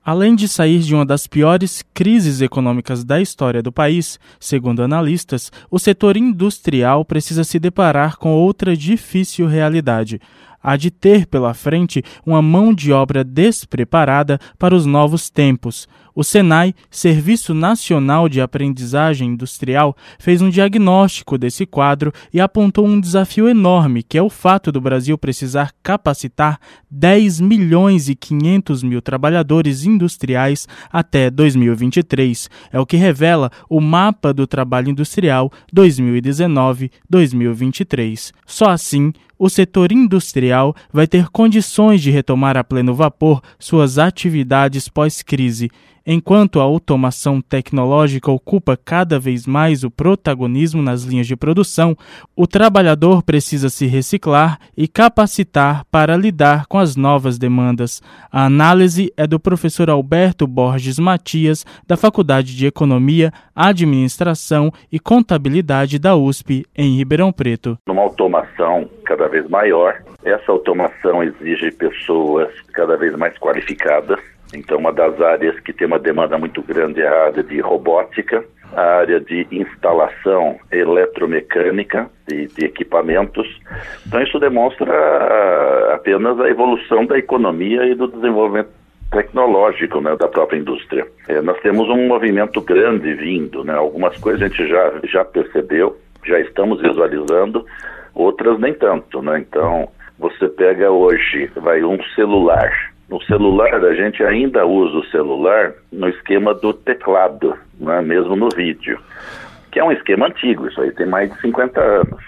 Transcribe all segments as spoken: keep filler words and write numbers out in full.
Além de sair de uma das piores crises econômicas da história do país, segundo analistas, o setor industrial precisa se deparar com outra difícil realidade. Há de ter pela frente uma mão de obra despreparada para os novos tempos. O SENAI, Serviço Nacional de Aprendizagem Industrial, fez um diagnóstico desse quadro e apontou um desafio enorme, que é o fato do Brasil precisar capacitar dez milhões e quinhentos mil trabalhadores industriais até dois mil e vinte e três. É o que revela o Mapa do Trabalho Industrial dois mil e dezenove a dois mil e vinte e três. Só assim, o setor industrial vai ter condições de retomar a pleno vapor suas atividades pós-crise. Enquanto a automação tecnológica ocupa cada vez mais o protagonismo nas linhas de produção, o trabalhador precisa se reciclar e capacitar para lidar com as novas demandas. A análise é do professor Alberto Borges Matias, da Faculdade de Economia, Administração e Contabilidade da U S P, em Ribeirão Preto. Numa automação cada vez maior, essa automação exige pessoas cada vez mais qualificadas. Então, uma das áreas que tem uma demanda muito grande é a área de robótica, a área de instalação eletromecânica de, de equipamentos. Então, isso demonstra apenas a evolução da economia e do desenvolvimento tecnológico, né, da própria indústria. É, nós temos um movimento grande vindo, né? Algumas coisas a gente já, já percebeu, já estamos visualizando, outras nem tanto, né? Então, você pega hoje, vai um celular. No celular, a gente ainda usa o celular no esquema do teclado, né, mesmo no vídeo, que é um esquema antigo, isso aí tem mais de cinquenta anos.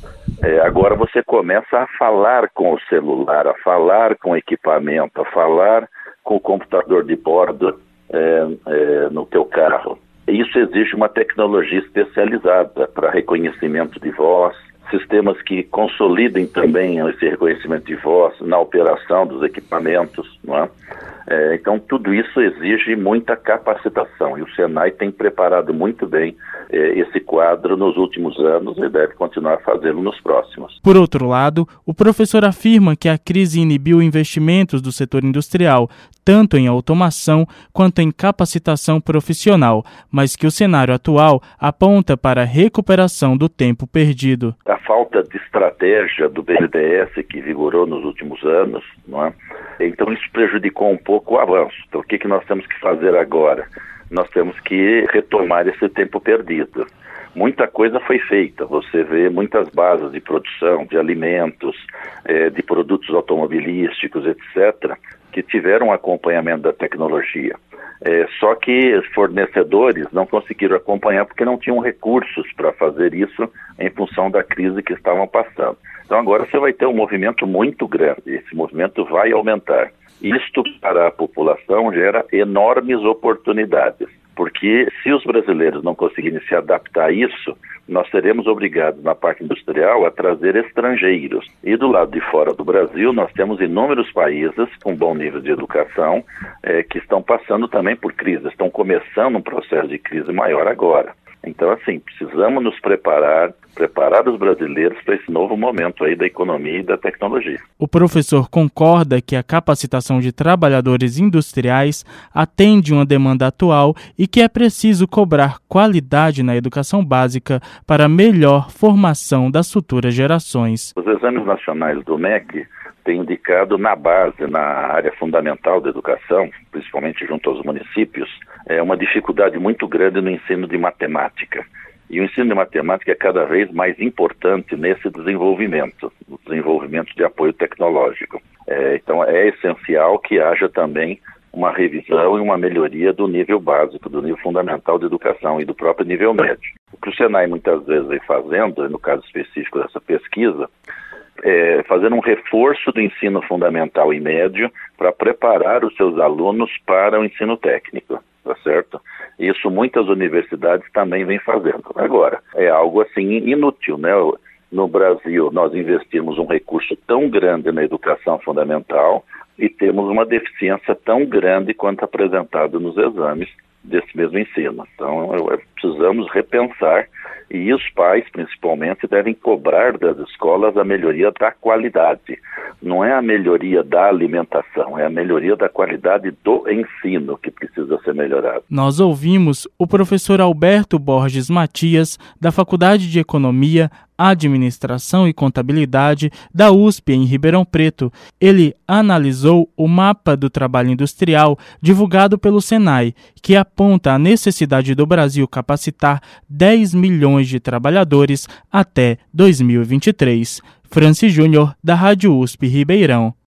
É, agora você começa a falar com o celular, a falar com o equipamento, a falar com o computador de bordo é, é, no teu carro. Isso exige uma tecnologia especializada para reconhecimento de voz, sistemas que consolidem também esse reconhecimento de voz na operação dos equipamentos, não é? É, então, tudo isso exige muita capacitação e o SENAI tem preparado muito bem é, esse quadro nos últimos anos e deve continuar a fazê-lo nos próximos. Por outro lado, o professor afirma que a crise inibiu investimentos do setor industrial, tanto em automação quanto em capacitação profissional, mas que o cenário atual aponta para a recuperação do tempo perdido. A falta de estratégia do B N D E S que vigorou nos últimos anos, não é? Então isso prejudicou um pouco o avanço. Então o que, que nós temos que fazer agora? Nós temos que retomar esse tempo perdido. Muita coisa foi feita, você vê muitas bases de produção, de alimentos, eh, de produtos automobilísticos, etcétera, que tiveram acompanhamento da tecnologia. É, só que fornecedores não conseguiram acompanhar porque não tinham recursos para fazer isso em função da crise que estavam passando. Então agora você vai ter um movimento muito grande, esse movimento vai aumentar. Isto para a população gera enormes oportunidades, porque se os brasileiros não conseguirem se adaptar a isso, nós seremos obrigados na parte industrial a trazer estrangeiros. E do lado de fora do Brasil, nós temos inúmeros países com bom nível de educação eh, que estão passando também por crise, estão começando um processo de crise maior agora. Então, assim, precisamos nos preparar, preparar os brasileiros para esse novo momento aí da economia e da tecnologia. O professor concorda que a capacitação de trabalhadores industriais atende uma demanda atual e que é preciso cobrar qualidade na educação básica para melhor formação das futuras gerações. Os exames nacionais do M E C têm indicado na base, na área fundamental da educação, principalmente junto aos municípios, é uma dificuldade muito grande no ensino de matemática. E o ensino de matemática é cada vez mais importante nesse desenvolvimento, no desenvolvimento de apoio tecnológico. É, então é essencial que haja também uma revisão e uma melhoria do nível básico, do nível fundamental de educação e do próprio nível médio. O que o SENAI muitas vezes vem fazendo, no caso específico dessa pesquisa, é fazer um reforço do ensino fundamental e médio para preparar os seus alunos para o ensino técnico, tá certo? Isso muitas universidades também vêm fazendo. Agora, é algo assim inútil, né? No Brasil, nós investimos um recurso tão grande na educação fundamental e temos uma deficiência tão grande quanto apresentado nos exames desse mesmo ensino. Então, precisamos repensar E os pais, principalmente, devem cobrar das escolas a melhoria da qualidade. Não é a melhoria da alimentação, é a melhoria da qualidade do ensino que precisa ser melhorado. Nós ouvimos o professor Alberto Borges Matias, da Faculdade de Economia, Administração e Contabilidade da U S P em Ribeirão Preto. Ele analisou o mapa do trabalho industrial divulgado pelo Senai, que aponta a necessidade do Brasil capacitar dez milhões de trabalhadores até dois mil e vinte e três. Franci Júnior, da Rádio U S P Ribeirão.